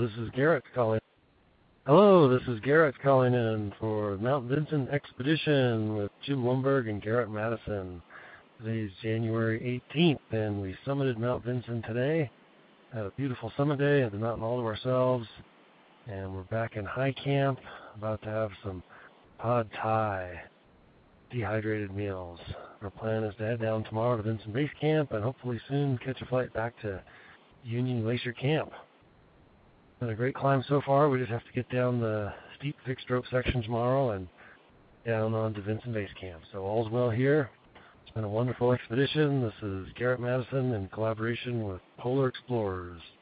this is Garrett calling. Hello, this is Garrett calling in for Mount Vinson Expedition with Jim Lumberg and Garrett Madison. Today's January 18th, and we summited Mount Vinson today. Had a beautiful summit day, had the mountain all to ourselves, and we're back in high camp, about to have some pad thai, dehydrated meals. Our plan is to head down tomorrow to Vinson Base Camp and hopefully soon catch a flight back to Union Glacier Camp. Been a great climb so far. We just have to get down the steep fixed rope section tomorrow and down on to Vinson Base Camp. So all's well here. It's been a wonderful expedition. This is Garrett Madison in collaboration with Polar Explorers.